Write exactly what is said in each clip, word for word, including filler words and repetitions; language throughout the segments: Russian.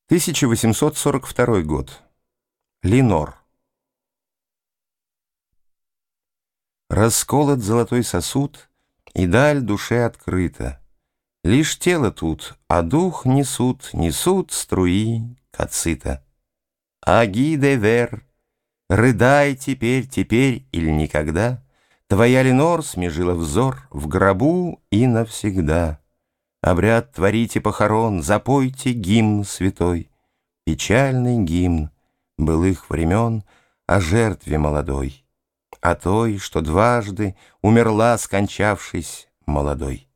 тысяча восемьсот сорок второй год. Ленор. Расколот золотой сосуд, и даль душе открыта. Лишь тело тут, а дух несут, несут струи кацита. Аги де вер, рыдай теперь, теперь или никогда. Твоя Ленор смежила взор в гробу и навсегда. Обряд творите похорон, запойте гимн святой. Печальный гимн былых времен о жертве молодой, о той, что дважды умерла, скончавшись молодой.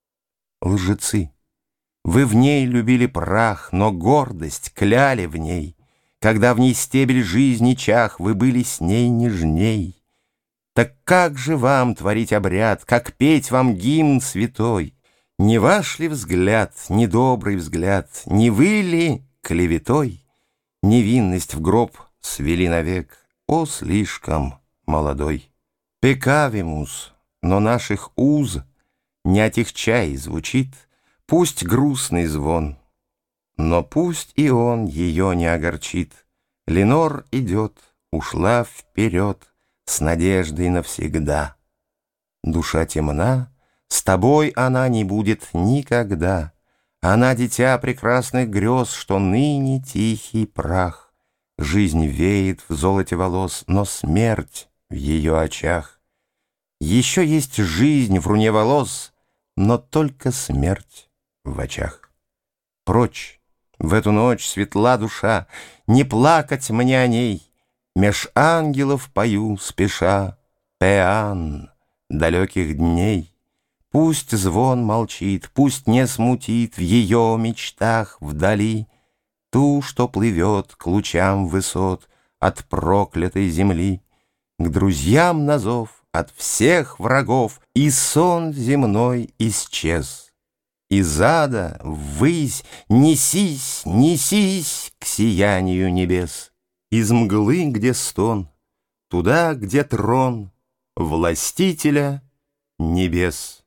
Лжецы, вы в ней любили прах, но гордость кляли в ней. Когда в ней стебель жизни чах, вы были с ней нежней. Так как же вам творить обряд, как петь вам гимн святой? Не ваш ли взгляд, недобрый взгляд, не вы ли клеветой невинность в гроб свели навек, о, слишком молодой? Пекавимус, но наших уз не отягчай звучит, пусть грустный звон, но пусть и он ее не огорчит. Ленор идет, ушла вперед с надеждой навсегда. Душа темна, с тобой она не будет никогда. Она дитя прекрасных грез, что ныне тихий прах. Жизнь веет в золоте волос, но смерть в ее очах. Еще есть жизнь в руне волос, но только смерть в очах. Прочь, в эту ночь светла душа, не плакать мне о ней. Меж ангелов пою, спеша, пеан далеких дней. Пусть звон молчит, пусть не смутит в ее мечтах вдали ту, что плывет к лучам высот от проклятой земли, к друзьям на зов от всех врагов, и сон земной исчез. Из ада ввысь несись, несись к сиянию небес. Из мглы, где стон, туда, где трон властителя небес.